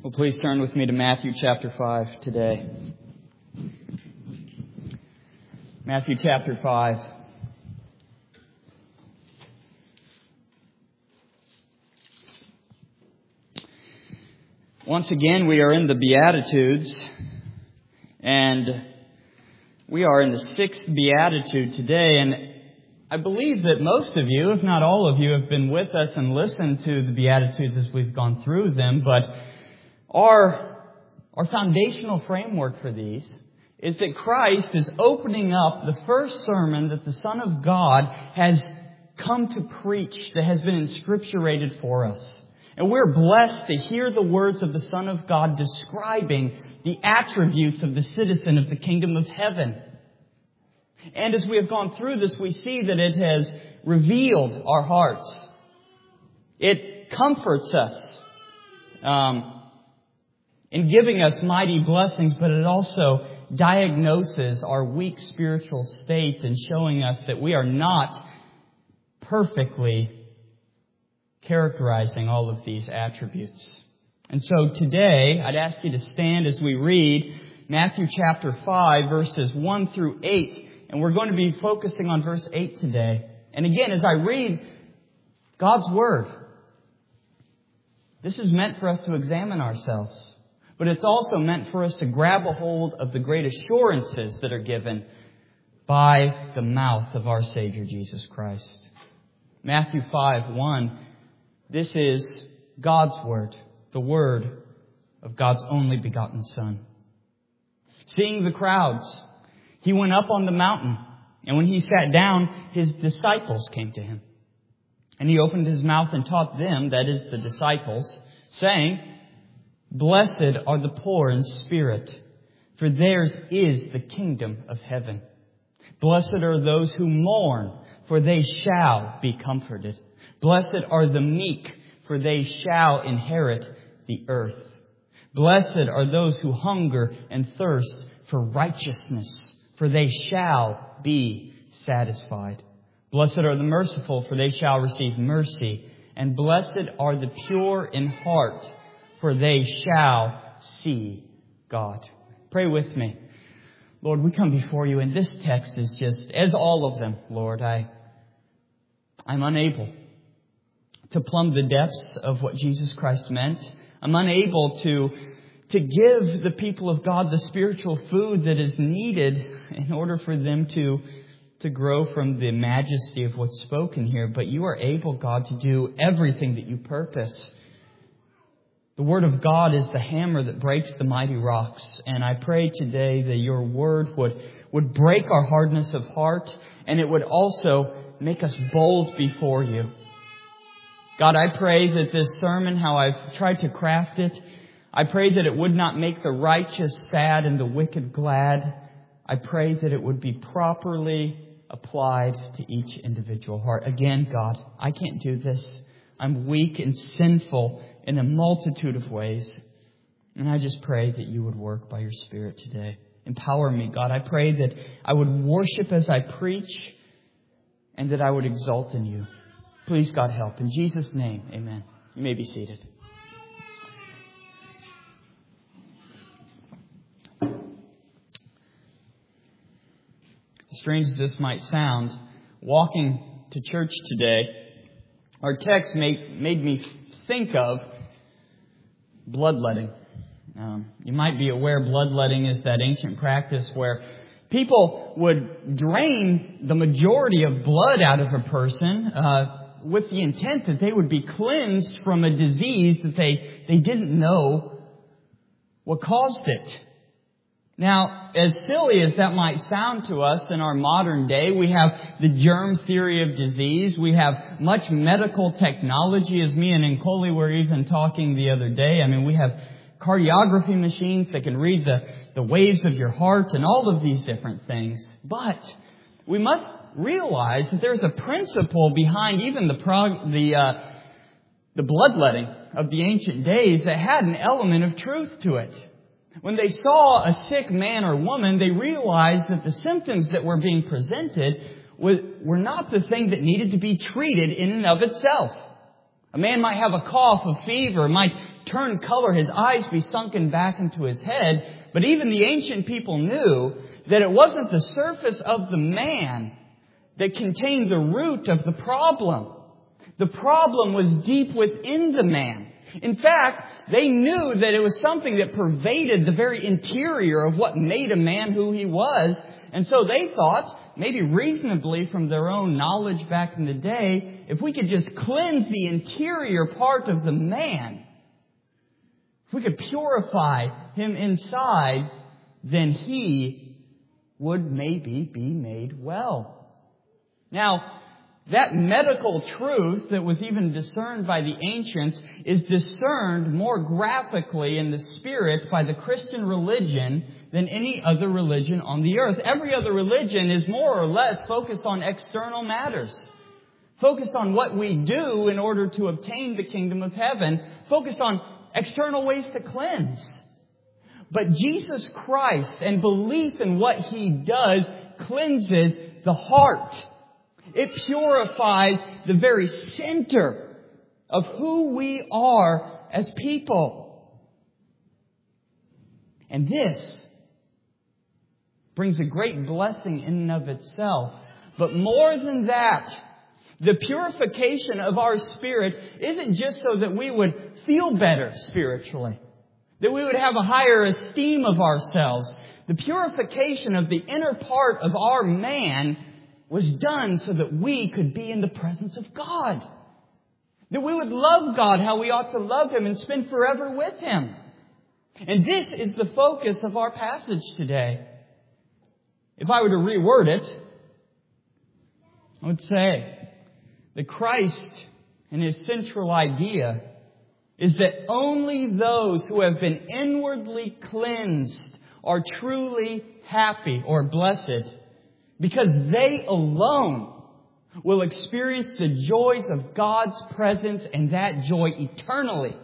Well, please turn with me to Matthew chapter 5 today. Matthew chapter 5. Once again, we are in the Beatitudes, and we are in the 6th Beatitude today, and I believe that most of you, if not all of you, have been with us and listened to the Beatitudes as we've gone through them, but our foundational framework for these is that Christ is opening up the first sermon that the Son of God has come to preach, that has been inscripturated for us. And we're blessed to hear the words of the Son of God describing the attributes of the citizen of the kingdom of heaven. And as we have gone through this, we see that it has revealed our hearts. It comforts us in giving us mighty blessings, but it also diagnoses our weak spiritual state and showing us that we are not perfectly characterizing all of these attributes. And so today, I'd ask you to stand as we read Matthew chapter 5, verses 1 through 8. And we're going to be focusing on verse 8 today. And again, as I read God's Word, this is meant for us to examine ourselves. But it's also meant for us to grab a hold of the great assurances that are given by the mouth of our Savior Jesus Christ. Matthew 5:1. This is God's Word, the Word of God's only begotten Son. Seeing the crowds, He went up on the mountain, and when He sat down, His disciples came to Him. And He opened His mouth and taught them, that is, the disciples, saying, "Blessed are the poor in spirit, for theirs is the kingdom of heaven. Blessed are those who mourn, for they shall be comforted. Blessed are the meek, for they shall inherit the earth. Blessed are those who hunger and thirst for righteousness, for they shall be satisfied. Blessed are the merciful, for they shall receive mercy. And blessed are the pure in heart, for they shall see God." Pray with me. Lord, we come before You, and this text is just, as all of them, Lord, I'm unable to plumb the depths of what Jesus Christ meant. I'm unable to give the people of God the spiritual food that is needed in order for them to grow from the majesty of what's spoken here. But You are able, God, to do everything that You purpose. The Word of God is the hammer that breaks the mighty rocks. And I pray today that Your Word would break our hardness of heart, and it would also make us bold before You. God, I pray that this sermon, how I've tried to craft it, I pray that it would not make the righteous sad and the wicked glad. I pray that it would be properly applied to each individual heart. Again, God, I can't do this. I'm weak and sinful in a multitude of ways. And I just pray that You would work by Your Spirit today. Empower me, God. I pray that I would worship as I preach and that I would exalt in You. Please, God, help. In Jesus' name, amen. You may be seated. As strange as this might sound, walking to church today, our text made me think of bloodletting. You might be aware bloodletting is that ancient practice where people would drain the majority of blood out of a person with the intent that they would be cleansed from a disease that they didn't know what caused it. Now, as silly as that might sound to us in our modern day, we have the germ theory of disease. We have much medical technology, as me and Nkoli were even talking the other day. I mean, we have cardiography machines that can read the waves of your heart and all of these different things. But we must realize that there's a principle behind even the bloodletting of the ancient days that had an element of truth to it. When they saw a sick man or woman, they realized that the symptoms that were being presented were not the thing that needed to be treated in and of itself. A man might have a cough, a fever, might turn color, his eyes be sunken back into his head. But even the ancient people knew that it wasn't the surface of the man that contained the root of the problem. The problem was deep within the man. In fact, they knew that it was something that pervaded the very interior of what made a man who he was. And so they thought, maybe reasonably from their own knowledge back in the day, if we could just cleanse the interior part of the man, if we could purify him inside, then he would maybe be made well. Now, that medical truth that was even discerned by the ancients is discerned more graphically in the Spirit by the Christian religion than any other religion on the earth. Every other religion is more or less focused on external matters, focused on what we do in order to obtain the kingdom of heaven, focused on external ways to cleanse. But Jesus Christ and belief in what He does cleanses the heart. It purifies the very center of who we are as people. And this brings a great blessing in and of itself. But more than that, the purification of our spirit isn't just so that we would feel better spiritually, that we would have a higher esteem of ourselves. The purification of the inner part of our man was done so that we could be in the presence of God. That we would love God how we ought to love Him and spend forever with Him. And this is the focus of our passage today. If I were to reword it, I would say that Christ and His central idea is that only those who have been inwardly cleansed are truly happy or blessed, because they alone will experience the joys of God's presence, and that joy eternally.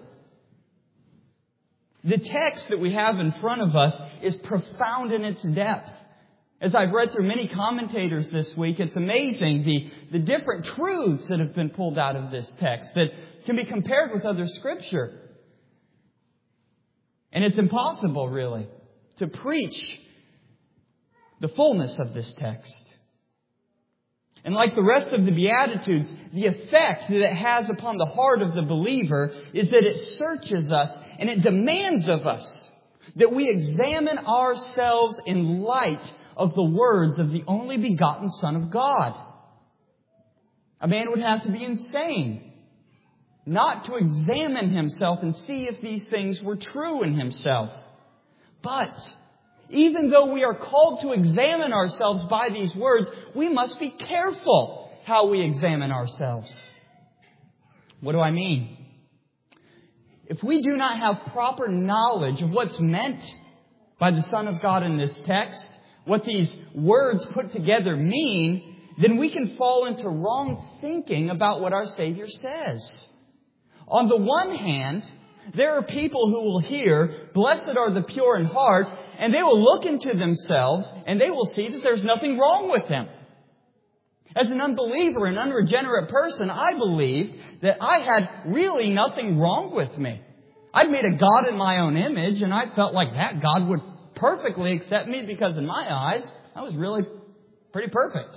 The text that we have in front of us is profound in its depth. As I've read through many commentators this week, it's amazing the different truths that have been pulled out of this text that can be compared with other Scripture. And it's impossible, really, to preach the fullness of this text. And like the rest of the Beatitudes, the effect that it has upon the heart of the believer is that it searches us and it demands of us that we examine ourselves in light of the words of the only begotten Son of God. A man would have to be insane not to examine himself and see if these things were true in himself. But even though we are called to examine ourselves by these words, we must be careful how we examine ourselves. What do I mean? If we do not have proper knowledge of what's meant by the Son of God in this text, what these words put together mean, then we can fall into wrong thinking about what our Savior says. On the one hand, there are people who will hear, "Blessed are the pure in heart," and they will look into themselves and they will see that there's nothing wrong with them. As an unbeliever, an unregenerate person, I believed that I had really nothing wrong with me. I'd made a God in my own image, and I felt like that God would perfectly accept me because in my eyes, I was really pretty perfect.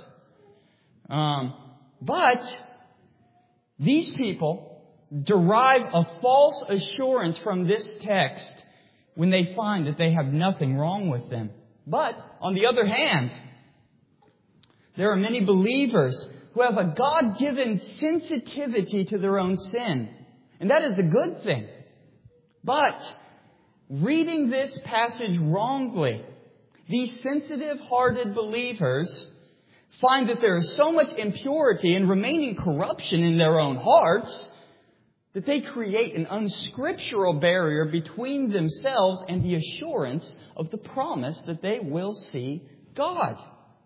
But these people derive a false assurance from this text when they find that they have nothing wrong with them. But, on the other hand, there are many believers who have a God-given sensitivity to their own sin. And that is a good thing. But, reading this passage wrongly, these sensitive-hearted believers find that there is so much impurity and remaining corruption in their own hearts that they create an unscriptural barrier between themselves and the assurance of the promise that they will see God.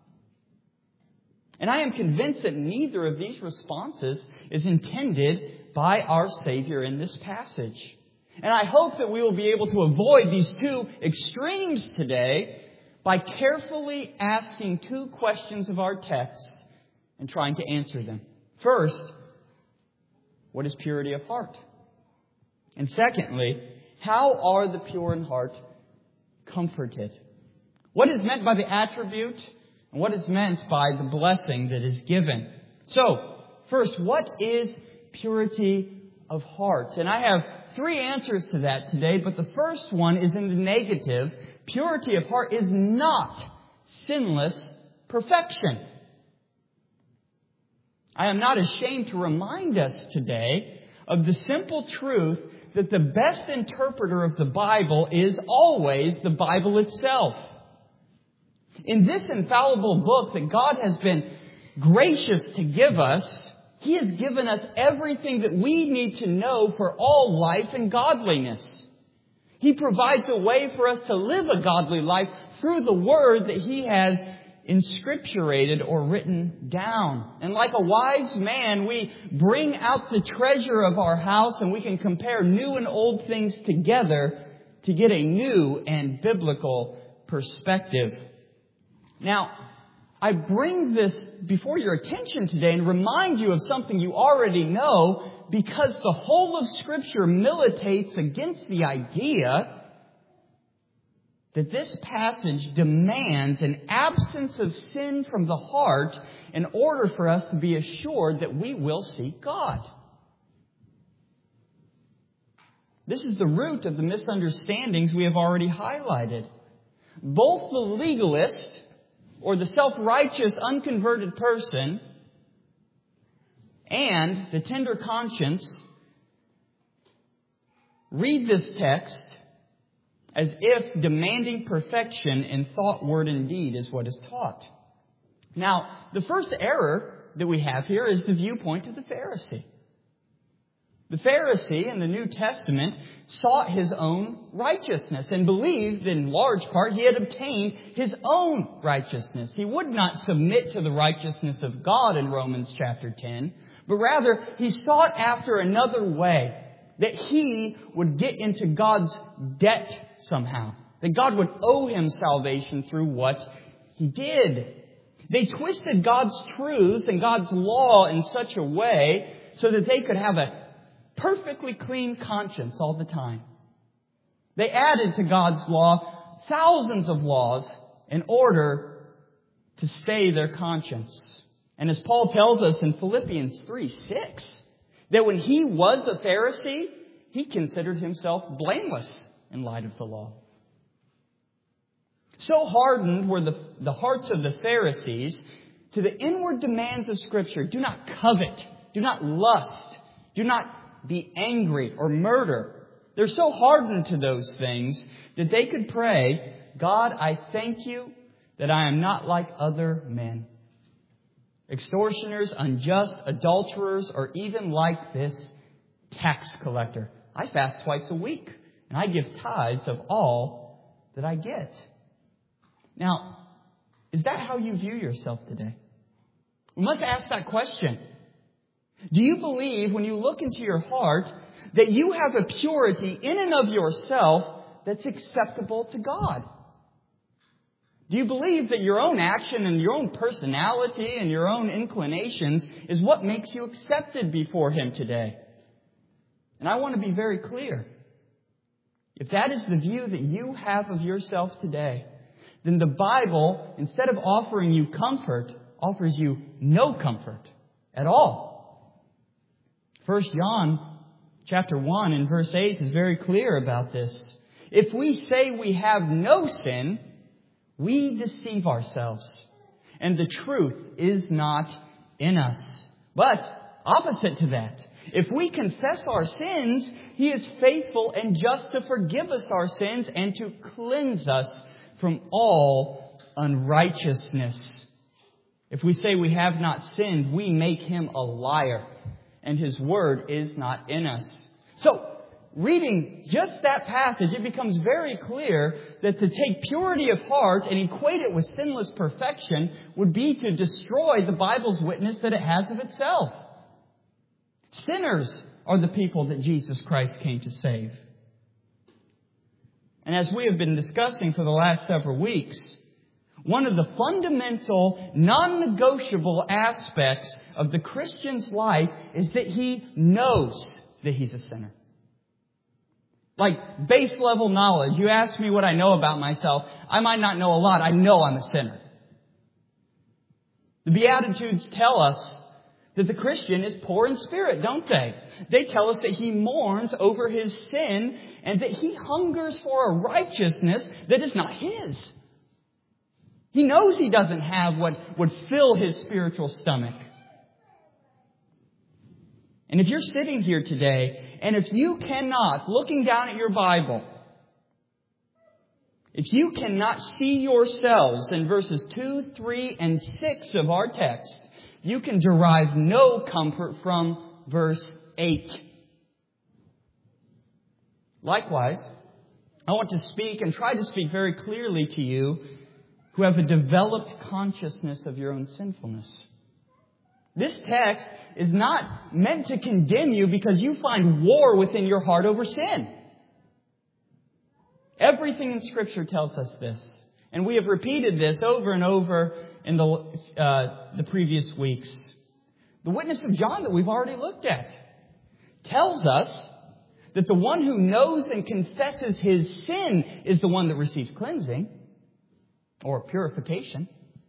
And I am convinced that neither of these responses is intended by our Savior in this passage. And I hope that we will be able to avoid these two extremes today by carefully asking two questions of our text and trying to answer them. First, what is purity of heart? And secondly, how are the pure in heart comforted? What is meant by the attribute and what is meant by the blessing that is given? So, first, what is purity of heart? And I have 3 answers to that today, but the first one is in the negative. Purity of heart is not sinless perfection. I am not ashamed to remind us today of the simple truth that the best interpreter of the Bible is always the Bible itself. In this infallible book that God has been gracious to give us, He has given us everything that we need to know for all life and godliness. He provides a way for us to live a godly life through the Word that He has inscripturated or written down. And like a wise man, we bring out the treasure of our house and we can compare new and old things together to get a new and biblical perspective. Now, I bring this before your attention today and remind you of something you already know, because the whole of Scripture militates against the idea that this passage demands an absence of sin from the heart in order for us to be assured that we will seek God. This is the root of the misunderstandings we have already highlighted. Both the legalist, or the self-righteous, unconverted person, and the tender conscience read this text as if demanding perfection in thought, word, and deed is what is taught. Now, the first error that we have here is the viewpoint of the Pharisee. The Pharisee in the New Testament sought his own righteousness and believed in large part he had obtained his own righteousness. He would not submit to the righteousness of God in Romans chapter 10, but rather he sought after another way, that he would get into God's debt somehow, that God would owe him salvation through what he did. They twisted God's truths and God's law in such a way so that they could have a perfectly clean conscience all the time. They added to God's law thousands of laws in order to stay their conscience. And as Paul tells us in Philippians 3:6, that when he was a Pharisee, he considered himself blameless in light of the law. So hardened were the hearts of the Pharisees to the inward demands of Scripture. Do not covet. Do not lust. Do not be angry or murder. They're so hardened to those things that they could pray, God, I thank you that I am not like other men, extortioners, unjust, adulterers, or even like this tax collector. I fast twice a week, and I give tithes of all that I get. Now, is that how you view yourself today? We must ask that question. Do you believe, when you look into your heart, that you have a purity in and of yourself that's acceptable to God? Do you believe that your own action and your own personality and your own inclinations is what makes you accepted before Him today? And I want to be very clear. If that is the view that you have of yourself today, then the Bible, instead of offering you comfort, offers you no comfort at all. 1 John chapter 1 and verse 8 is very clear about this. If we say we have no sin, we deceive ourselves, and the truth is not in us. But opposite to that, if we confess our sins, He is faithful and just to forgive us our sins and to cleanse us from all unrighteousness. If we say we have not sinned, we make Him a liar, and His word is not in us. So, reading just that passage, it becomes very clear that to take purity of heart and equate it with sinless perfection would be to destroy the Bible's witness that it has of itself. Sinners are the people that Jesus Christ came to save. And as we have been discussing for the last several weeks, one of the fundamental, non-negotiable aspects of the Christian's life is that he knows that he's a sinner. Like base level knowledge. You ask me what I know about myself. I might not know a lot. I know I'm a sinner. The Beatitudes tell us that the Christian is poor in spirit, don't they? They tell us that he mourns over his sin and that he hungers for a righteousness that is not his. He knows he doesn't have what would fill his spiritual stomach. And if you're sitting here today, and if you cannot, looking down at your Bible, if you cannot see yourselves in verses 2, 3, and 6 of our text, you can derive no comfort from verse 8. Likewise, I want to speak and try to speak very clearly to you who have a developed consciousness of your own sinfulness. This text is not meant to condemn you because you find war within your heart over sin. Everything in Scripture tells us this. And we have repeated this over and over in the previous weeks. The witness of John that we've already looked at tells us that the one who knows and confesses his sin is the one that receives cleansing or purification.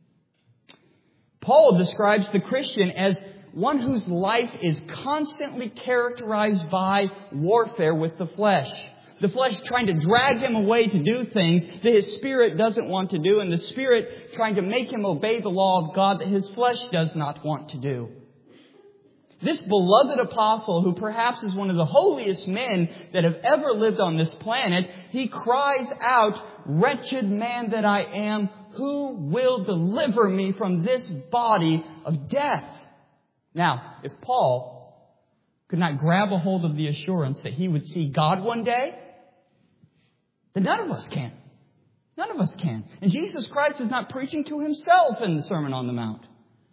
Paul describes the Christian as one whose life is constantly characterized by warfare with the flesh. The flesh trying to drag him away to do things that his spirit doesn't want to do, and the spirit trying to make him obey the law of God that his flesh does not want to do. This beloved apostle, who perhaps is one of the holiest men that have ever lived on this planet, he cries out, "Wretched man that I am, who will deliver me from this body of death?" Now, if Paul could not grab a hold of the assurance that he would see God one day, then none of us can. None of us can. And Jesus Christ is not preaching to himself in the Sermon on the Mount.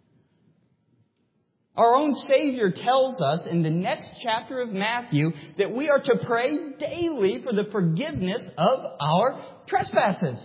Our own Savior tells us in the next chapter of Matthew that we are to pray daily for the forgiveness of our trespasses.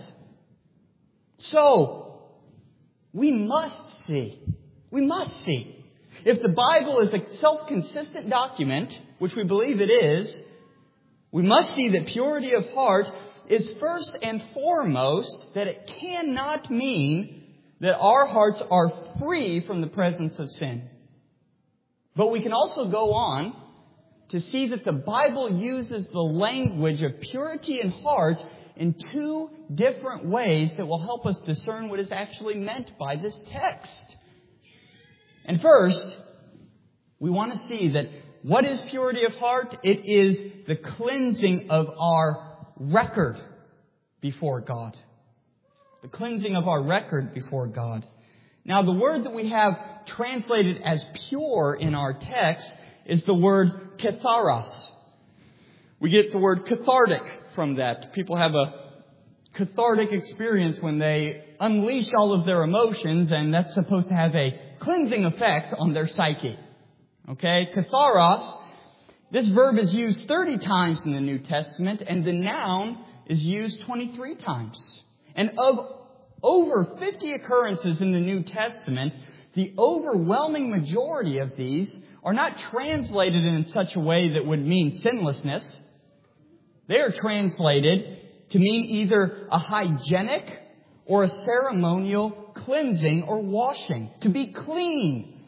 So, we must see. We must see. If the Bible is a self-consistent document, which we believe it is, we must see that purity of heart is first and foremost that it cannot mean that our hearts are free from the presence of sin. But we can also go on to see that the Bible uses the language of purity in heart in two different ways that will help us discern what is actually meant by this text. And first, we want to see that what is purity of heart? It is the cleansing of our record before God. The cleansing of our record before God. Now, the word that we have translated as pure in our text is the word katharos. We get the word cathartic from that. People have a cathartic experience when they unleash all of their emotions, and that's supposed to have a cleansing effect on their psyche. Okay? Katharos, this verb is used 30 times in the New Testament, and the noun is used 23 times. And of over 50 occurrences in the New Testament, the overwhelming majority of these are not translated in such a way that would mean sinlessness. They are translated to mean either a hygienic or a ceremonial cleansing or washing. To be clean.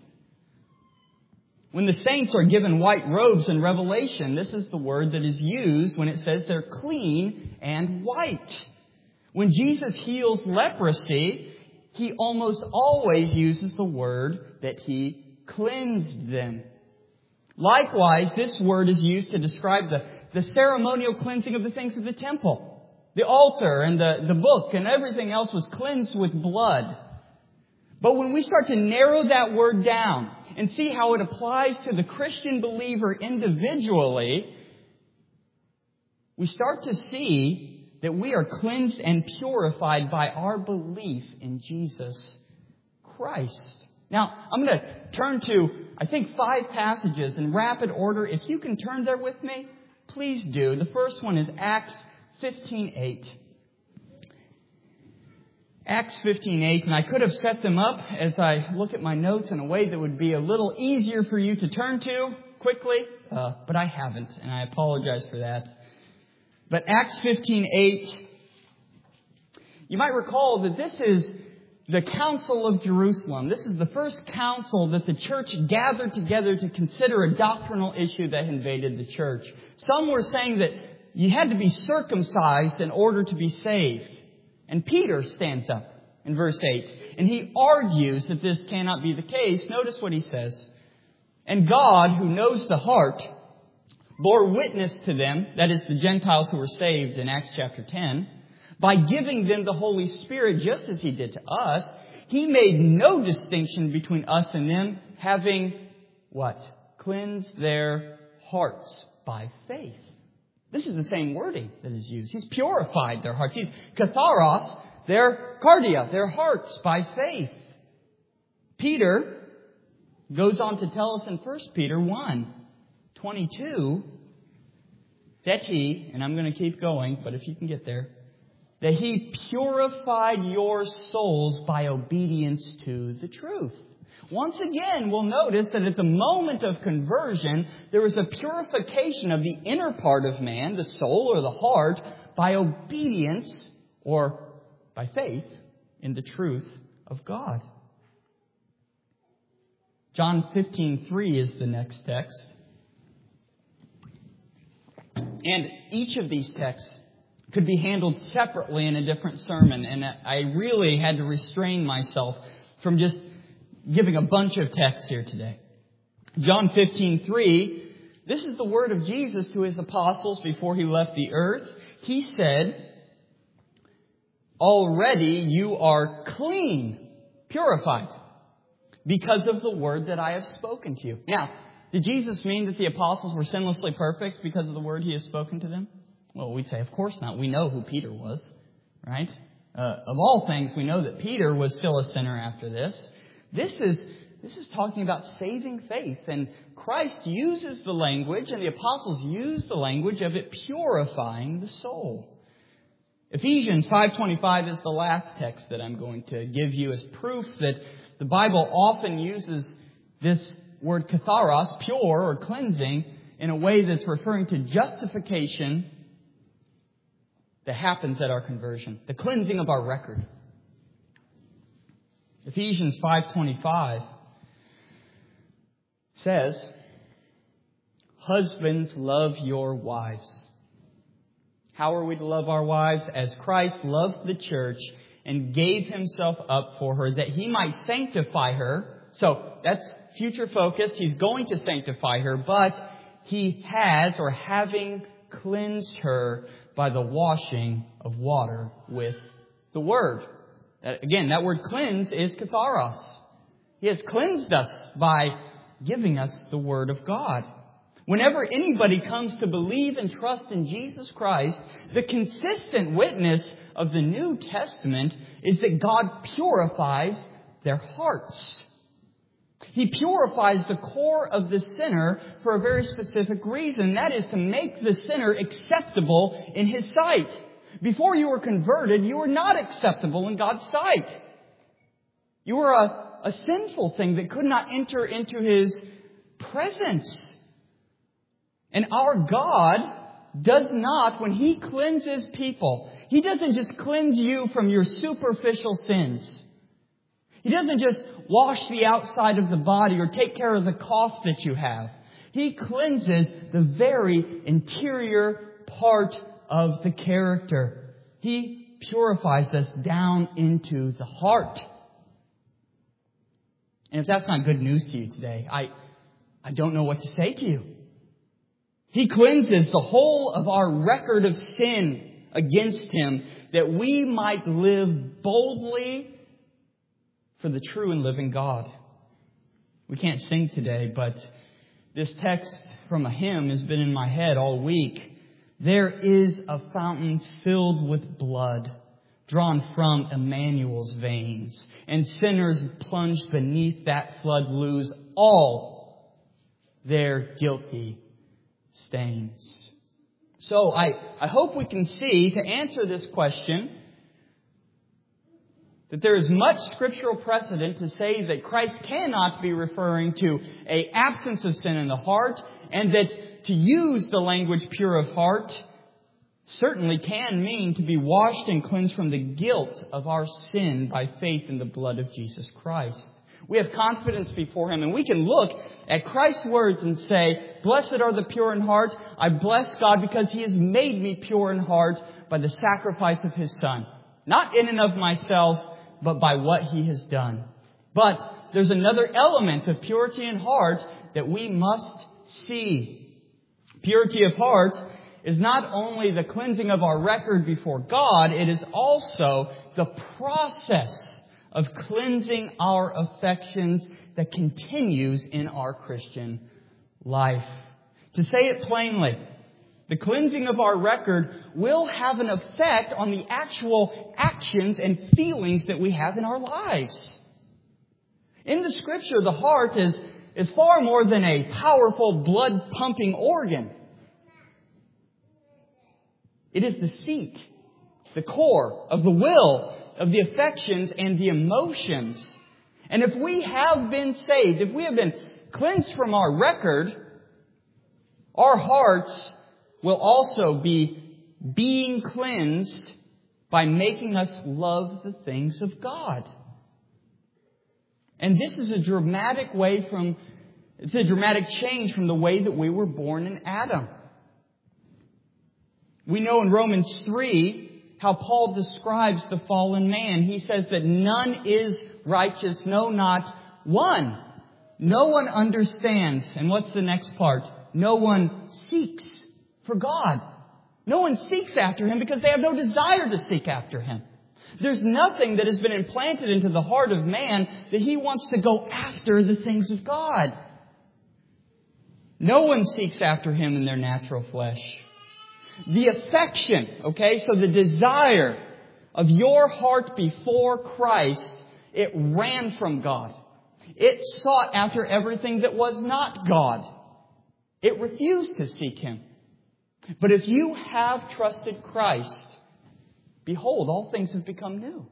When the saints are given white robes in Revelation, this is the word that is used when it says they're clean and white. When Jesus heals leprosy, he almost always uses the word that he cleansed them. Likewise, this word is used to describe the ceremonial cleansing of the things of the temple. The altar and the book and everything else was cleansed with blood. But when we start to narrow that word down and see how it applies to the Christian believer individually, we start to see that we are cleansed and purified by our belief in Jesus Christ. Now, I'm going to turn to, I think, 5 passages in rapid order. If you can turn there with me, please do. The first one is Acts 15:8. Acts 15:8, and I could have set them up as I look at my notes in a way that would be a little easier for you to turn to quickly, but I haven't, and I apologize for that. But Acts 15:8, you might recall that this is the Council of Jerusalem. This is the first council that the church gathered together to consider a doctrinal issue that invaded the church. Some were saying that you had to be circumcised in order to be saved. And Peter stands up in verse 8, and he argues that this cannot be the case. Notice what he says. And God, who knows the heart, bore witness to them, that is the Gentiles who were saved in Acts chapter 10, by giving them the Holy Spirit just as He did to us. He made no distinction between us and them, having what? Cleansed their hearts by faith. This is the same wording that is used. He's purified their hearts. He's katharos, their cardia, their hearts by faith. Peter goes on to tell us in 1 Peter 1:22 that He, and I'm going to keep going, but if you can get there, that He purified your souls by obedience to the truth. Once again, we'll notice that at the moment of conversion, there was a purification of the inner part of man, the soul or the heart, by obedience or by faith in the truth of God. John 15:3 is the next text. And each of these texts could be handled separately in a different sermon. And I really had to restrain myself from just giving a bunch of texts here today. John 15:3, this is the word of Jesus to His apostles before He left the earth. He said, already you are clean, purified, because of the word that I have spoken to you. Now, did Jesus mean that the apostles were sinlessly perfect because of the word He has spoken to them? Well, we'd say, of course not. We know who Peter was, right? Of all things, we know that Peter was still a sinner after this. This is talking about saving faith. And Christ uses the language, and the apostles use the language of it purifying the soul. Ephesians 5:25 is the last text that I'm going to give you as proof that the Bible often uses this word katharos, pure or cleansing, in a way that's referring to justification that happens at our conversion, the cleansing of our record. Ephesians 5:25 says, husbands, love your wives. How are we to love our wives? As Christ loved the church and gave Himself up for her, that He might sanctify her. So that's future focused. He's going to sanctify her, but He has, or having cleansed her by the washing of water with the Word. Again, that word cleanse is katharos. He has cleansed us by giving us the Word of God. Whenever anybody comes to believe and trust in Jesus Christ, the consistent witness of the New Testament is that God purifies their hearts. He purifies the core of the sinner for a very specific reason. That is to make the sinner acceptable in His sight. Before you were converted, you were not acceptable in God's sight. You were a sinful thing that could not enter into His presence. And our God does not, when He cleanses people, He doesn't just cleanse you from your superficial sins. He doesn't just wash the outside of the body or take care of the cough that you have. He cleanses the very interior part of the character. He purifies us down into the heart. And if that's not good news to you today, I don't know what to say to you. He cleanses the whole of our record of sin against Him, that we might live boldly for the true and living God. We can't sing today, but this text from a hymn has been in my head all week. There is a fountain filled with blood, drawn from Emmanuel's veins, and sinners plunged beneath that flood lose all their guilty stains. So I hope we can see, to answer this question, that there is much scriptural precedent to say that Christ cannot be referring to an absence of sin in the heart, and that to use the language pure of heart certainly can mean to be washed and cleansed from the guilt of our sin by faith in the blood of Jesus Christ. We have confidence before Him, and we can look at Christ's words and say, "Blessed are the pure in heart. I bless God because He has made me pure in heart by the sacrifice of His Son." Not in and of myself, but by what He has done. But there's another element of purity in heart that we must see. Purity of heart is not only the cleansing of our record before God, it is also the process of cleansing our affections that continues in our Christian life. To say it plainly, the cleansing of our record will have an effect on the actual actions and feelings that we have in our lives. In the Scripture, the heart is far more than a powerful blood-pumping organ. It is the seat, the core of the will, of the affections and the emotions. And if we have been saved, if we have been cleansed from our record, our hearts will also be being cleansed by making us love the things of God. And this is a dramatic change from the way that we were born in Adam. We know in Romans 3 how Paul describes the fallen man. He says that none is righteous, no, not one. No one understands. And what's the next part? No one seeks for God. No one seeks after Him because they have no desire to seek after Him. There's nothing that has been implanted into the heart of man that he wants to go after the things of God. No one seeks after Him in their natural flesh. The affection, so the desire of your heart before Christ, it ran from God. It sought after everything that was not God. It refused to seek Him. But if you have trusted Christ, behold, all things have become new.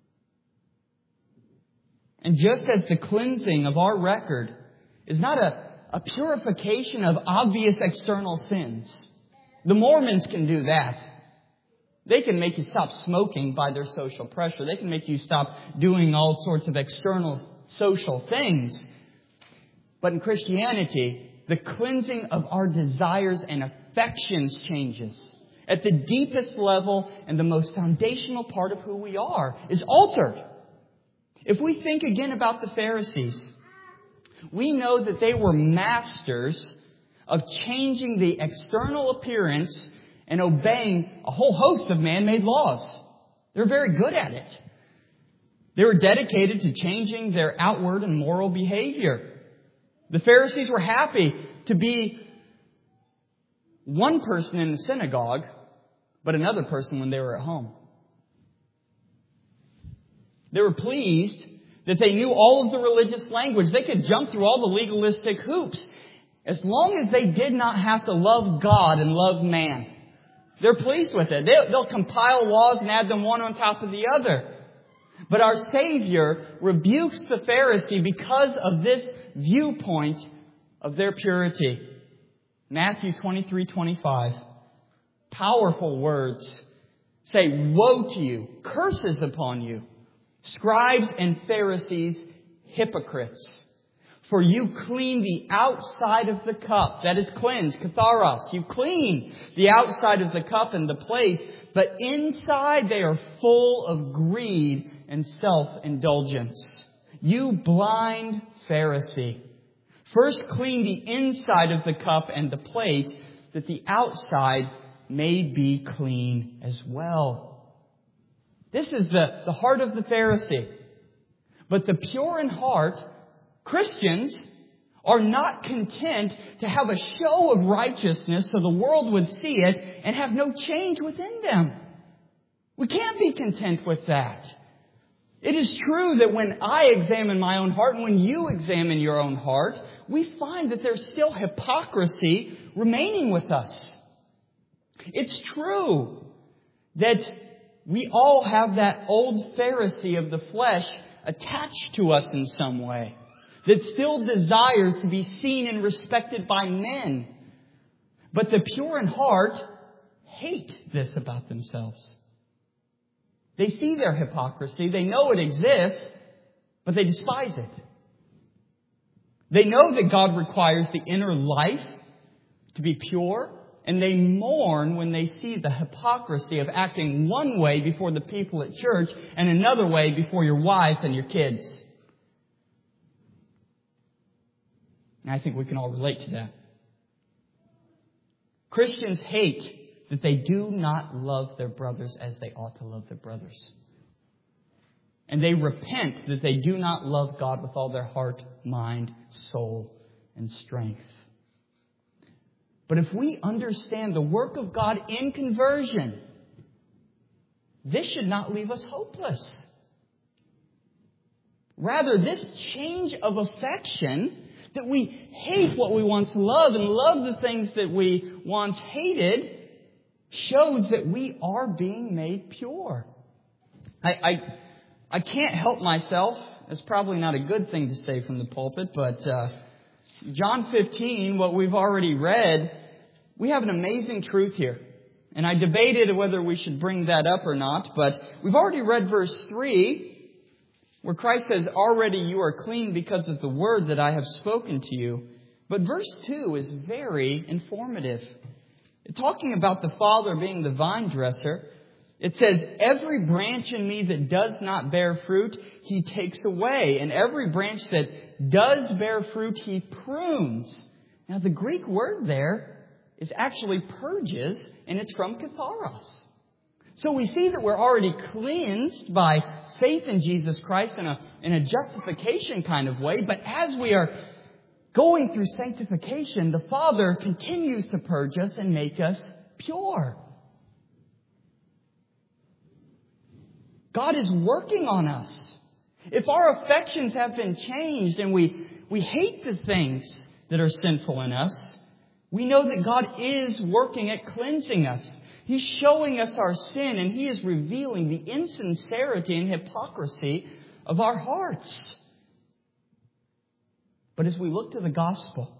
And just as the cleansing of our record is not a purification of obvious external sins, the Mormons can do that. They can make you stop smoking by their social pressure. They can make you stop doing all sorts of external social things. But in Christianity, the cleansing of our desires and affections changes. At the deepest level and the most foundational part of who we are is altered. If we think again about the Pharisees, we know that they were masters of changing the external appearance and obeying a whole host of man-made laws. They're very good at it. They were dedicated to changing their outward and moral behavior. The Pharisees were happy to be one person in the synagogue, but another person when they were at home. They were pleased that they knew all of the religious language. They could jump through all the legalistic hoops as long as they did not have to love God and love man. They're pleased with it. They'll compile laws and add them one on top of the other. But our Savior rebukes the Pharisee because of this viewpoint of their purity. Matthew 23:25. Powerful words say, "Woe to you, curses upon you, scribes and Pharisees, hypocrites. For you clean the outside of the cup," that is cleansed, katharos. You clean the outside of the cup and the plate, but inside they are full of greed and self-indulgence. You blind Pharisee. First clean the inside of the cup and the plate, that the outside may be clean as well. This is the heart of the Pharisee. But the pure in heart, Christians, are not content to have a show of righteousness so the world would see it and have no change within them. We can't be content with that. It is true that when I examine my own heart and when you examine your own heart, we find that there's still hypocrisy remaining with us. It's true that we all have that old Pharisee of the flesh attached to us in some way, that still desires to be seen and respected by men. But the pure in heart hate this about themselves. They see their hypocrisy. They know it exists, but they despise it. They know that God requires the inner life to be pure, and they mourn when they see the hypocrisy of acting one way before the people at church and another way before your wife and your kids. And I think we can all relate to that. Christians hate that they do not love their brothers as they ought to love their brothers. And they repent that they do not love God with all their heart, mind, soul, and strength. But if we understand the work of God in conversion, this should not leave us hopeless. Rather, this change of affection, that we hate what we once loved and love the things that we once hated, shows that we are being made pure. I can't help myself. It's probably not a good thing to say from the pulpit, but John 15, what we've already read, we have an amazing truth here. And I debated whether we should bring that up or not, but we've already read verse 3, where Christ says, already you are clean because of the word that I have spoken to you. But verse 2 is very informative. Talking about the Father being the vine dresser, it says, every branch in me that does not bear fruit, He takes away. And every branch that does bear fruit, He prunes. Now the Greek word there is actually purges, and it's from katharos. So we see that we're already cleansed by faith in Jesus Christ in a justification kind of way. But as we are going through sanctification, the Father continues to purge us and make us pure. God is working on us. If our affections have been changed and we hate the things that are sinful in us, we know that God is working at cleansing us. He's showing us our sin, and He is revealing the insincerity and hypocrisy of our hearts. But as we look to the gospel,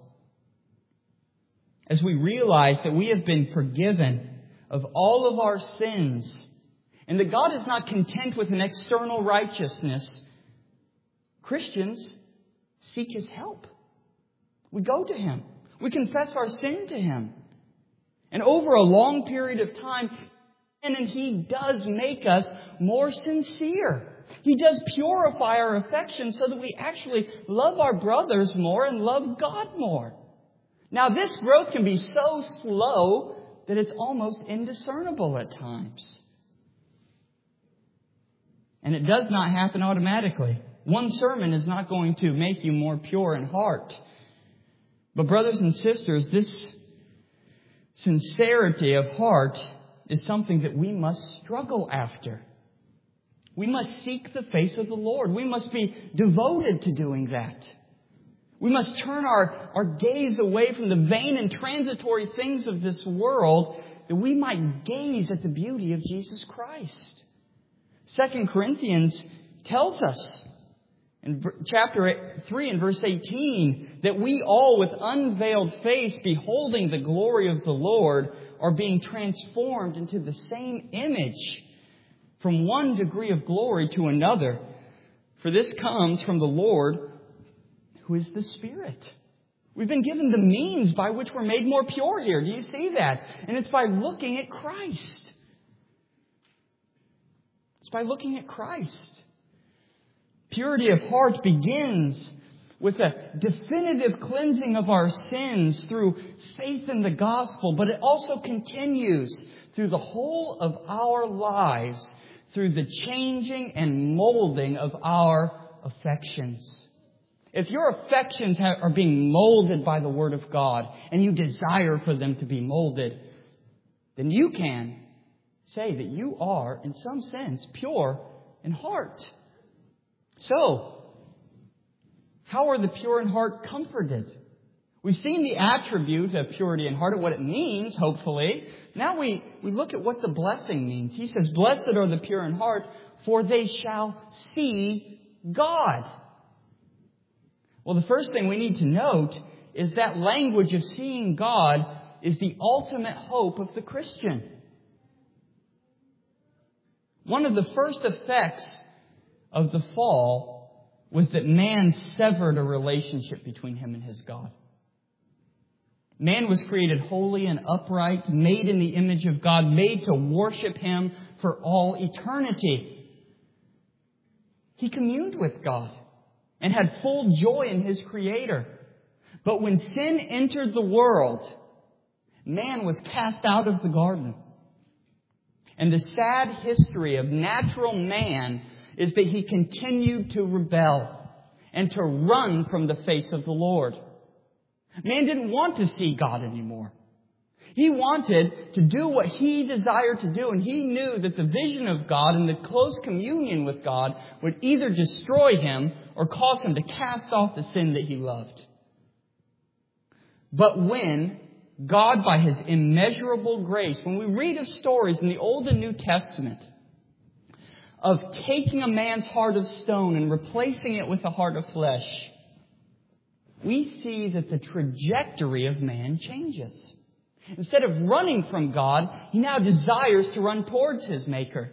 as we realize that we have been forgiven of all of our sins, and that God is not content with an external righteousness, Christians seek His help. We go to Him. We confess our sin to Him. And over a long period of time, and He does make us more sincere. He does purify our affections so that we actually love our brothers more and love God more. Now, this growth can be so slow that it's almost indiscernible at times. And it does not happen automatically. One sermon is not going to make you more pure in heart. But brothers and sisters, this sincerity of heart is something that we must struggle after. We must seek the face of the Lord. We must be devoted to doing that. We must turn our gaze away from the vain and transitory things of this world, that we might gaze at the beauty of Jesus Christ. 2 Corinthians tells us in chapter 3 and verse 18 that we all with unveiled face, beholding the glory of the Lord, are being transformed into the same image from one degree of glory to another. For this comes from the Lord, who is the Spirit. We've been given the means by which we're made more pure here. Do you see that? And it's by looking at Christ. It's by looking at Christ. Purity of heart begins with a definitive cleansing of our sins through faith in the gospel, but it also continues through the whole of our lives, through the changing and molding of our affections. If your affections are being molded by the Word of God, and you desire for them to be molded, then you can say that you are, in some sense, pure in heart. So, how are the pure in heart comforted? We've seen the attribute of purity in heart and what it means, hopefully. Now we look at what the blessing means. He says, blessed are the pure in heart, for they shall see God. Well, the first thing we need to note is that language of seeing God is the ultimate hope of the Christian. One of the first effects of the fall was that man severed a relationship between him and his God. Man was created holy and upright, made in the image of God, made to worship Him for all eternity. He communed with God and had full joy in His Creator. But when sin entered the world, man was cast out of the garden. And the sad history of natural man is that he continued to rebel and to run from the face of the Lord. Man didn't want to see God anymore. He wanted to do what he desired to do, and he knew that the vision of God and the close communion with God would either destroy him or cause him to cast off the sin that he loved. But when God, by His immeasurable grace, when we read of stories in the Old and New Testament of taking a man's heart of stone and replacing it with a heart of flesh, we see that the trajectory of man changes. Instead of running from God, he now desires to run towards his Maker.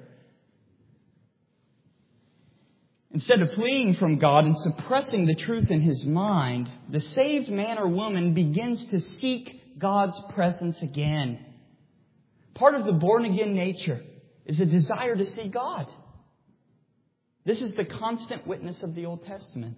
Instead of fleeing from God and suppressing the truth in his mind, the saved man or woman begins to seek God's presence again. Part of the born-again nature is a desire to see God. This is the constant witness of the Old Testament.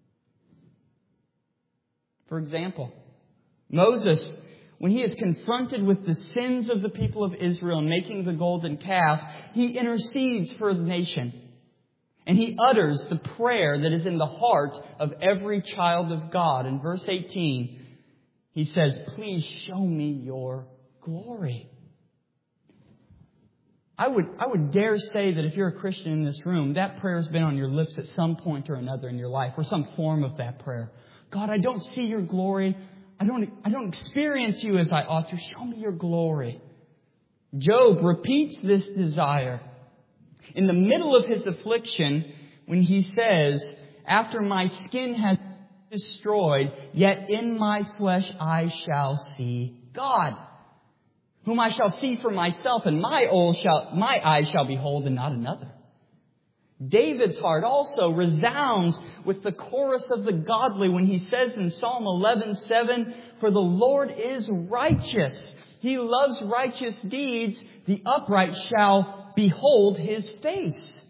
For example, Moses, when he is confronted with the sins of the people of Israel in making the golden calf, he intercedes for the nation. And he utters the prayer that is in the heart of every child of God. In verse 18, he says, "Please show me your glory." I would dare say that if you're a Christian in this room, that prayer has been on your lips at some point or another in your life, or some form of that prayer. God, I don't see your glory. I don't experience you as I ought to. Show me your glory. Job repeats this desire. In the middle of his affliction, when he says, "After my skin has been destroyed, yet in my flesh I shall see God, whom I shall see for myself, and my eyes shall behold, and not another." David's heart also resounds with the chorus of the godly when he says in Psalm 11:7, "For the Lord is righteous. He loves righteous deeds. The upright shall behold His face."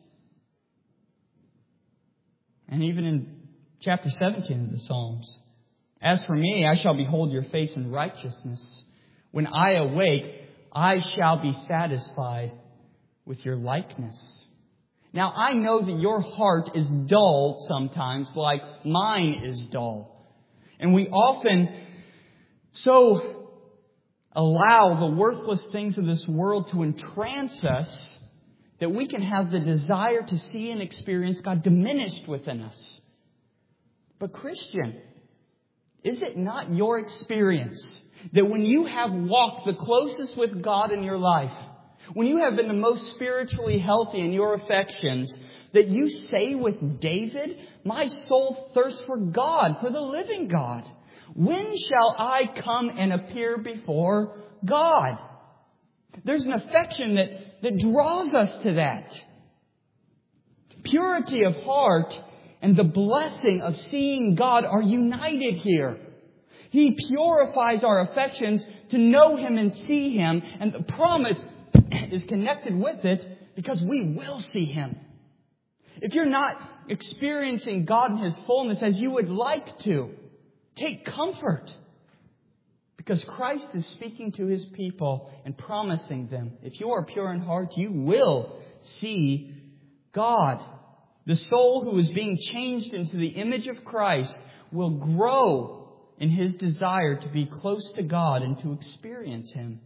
And even in chapter 17 of the Psalms, "As for me, I shall behold your face in righteousness. When I awake, I shall be satisfied with your likeness." Now, I know that your heart is dull sometimes, like mine is dull. And we often so allow the worthless things of this world to entrance us that we can have the desire to see and experience God diminished within us. But Christian, is it not your experience that when you have walked the closest with God in your life, when you have been the most spiritually healthy in your affections, that you say with David, "My soul thirsts for God, for the living God. When shall I come and appear before God?" There's an affection that draws us to that. Purity of heart and the blessing of seeing God are united here. He purifies our affections to know Him and see Him, and the promise is connected with it because we will see Him. If you're not experiencing God in His fullness as you would like to, take comfort, because Christ is speaking to His people and promising them, if you are pure in heart, you will see God. The soul who is being changed into the image of Christ will grow in his desire to be close to God and to experience Him.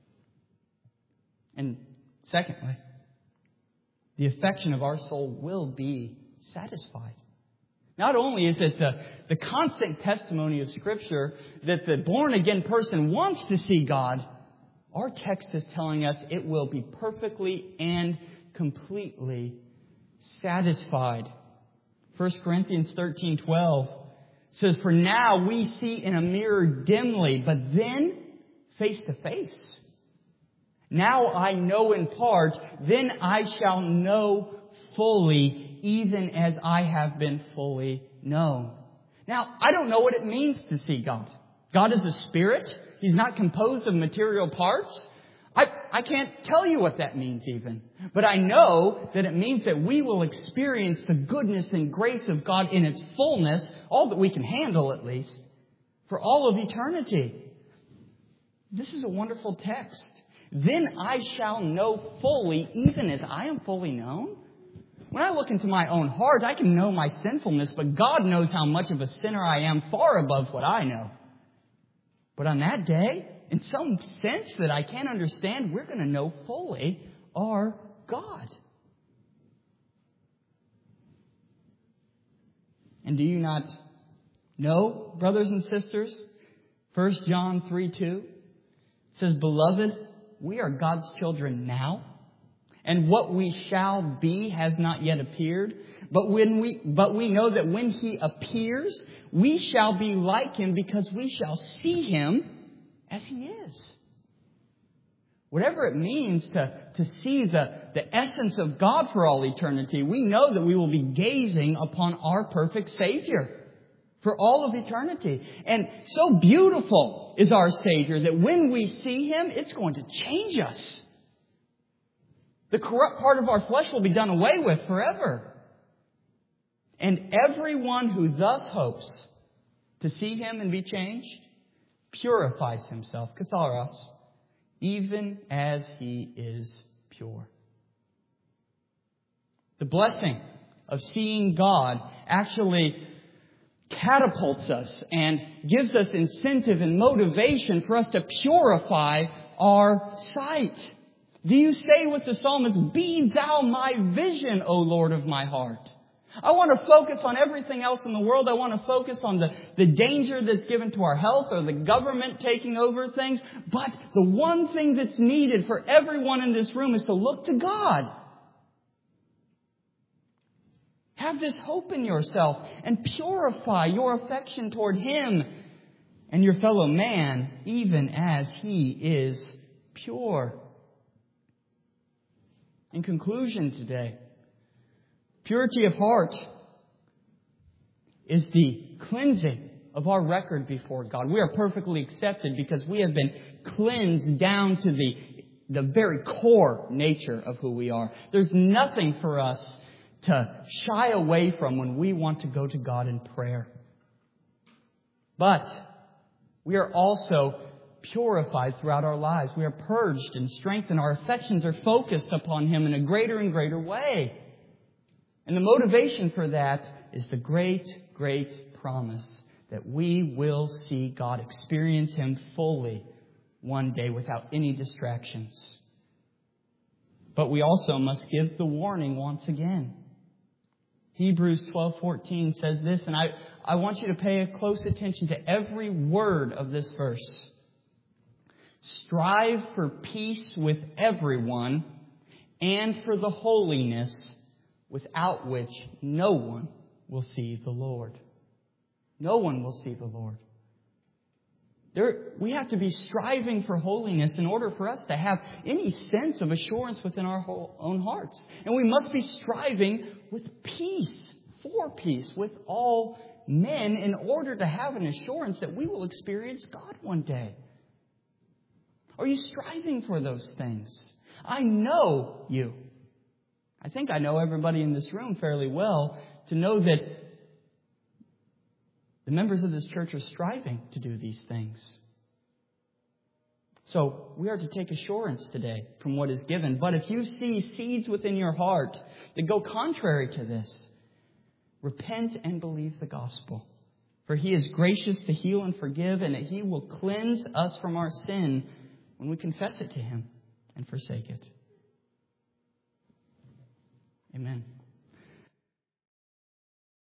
And secondly, the affection of our soul will be satisfied. Not only is it the constant testimony of Scripture that the born-again person wants to see God, our text is telling us it will be perfectly and completely satisfied. 1 Corinthians 13:12 says, "For now we see in a mirror dimly, but then face to face. Now I know in part, then I shall know fully, even as I have been fully known. Now, I don't know what it means to see God. God is a spirit. He's not composed of material parts. I can't tell you what that means even. But I know that it means that we will experience the goodness and grace of God in its fullness, all that we can handle at least, for all of eternity. This is a wonderful text. Then I shall know fully, even as I am fully known. When I look into my own heart, I can know my sinfulness, but God knows how much of a sinner I am, far above what I know. But on that day, in some sense that I can't understand, we're going to know fully our God. And do you not know, brothers and sisters? 1 John 3:2 says, Beloved, we are God's children now, and what we shall be has not yet appeared. But we know that when He appears, we shall be like Him, because we shall see Him as He is. Whatever it means to see the essence of God for all eternity, we know that we will be gazing upon our perfect Savior for all of eternity. And so beautiful is our Savior that when we see Him, it's going to change us. The corrupt part of our flesh will be done away with forever. And everyone who thus hopes to see Him and be changed purifies himself, katharos, even as he is pure. The blessing of seeing God actually catapults us and gives us incentive and motivation for us to purify our sight. Do you say with the psalmist, Be thou my vision, O Lord of my heart? I want to focus on everything else in the world. I want to focus on the danger that's given to our health or the government taking over things. But the one thing that's needed for everyone in this room is to look to God. Have this hope in yourself and purify your affection toward Him and your fellow man, even as He is pure. In conclusion today, purity of heart is the cleansing of our record before God. We are perfectly accepted because we have been cleansed down to the very core nature of who we are. There's nothing for us to shy away from when we want to go to God in prayer. But we are also purified throughout our lives. We are purged and strengthened. Our affections are focused upon Him in a greater and greater way. And the motivation for that is the great, great promise that we will see God, experience Him fully one day without any distractions. But we also must give the warning once again. Hebrews 12:14 says this, and I want you to pay close attention to every word of this verse. Strive for peace with everyone and for the holiness without which no one will see the Lord. No one will see the Lord. We have to be striving for holiness in order for us to have any sense of assurance within our own hearts. And we must be striving with peace, for peace with all men in order to have an assurance that we will experience God one day. Are you striving for those things? I know you. I think I know everybody in this room fairly well to know that the members of this church are striving to do these things. So we are to take assurance today from what is given. But if you see seeds within your heart that go contrary to this, repent and believe the gospel. For He is gracious to heal and forgive, and that He will cleanse us from our sin when we confess it to Him and forsake it. Amen.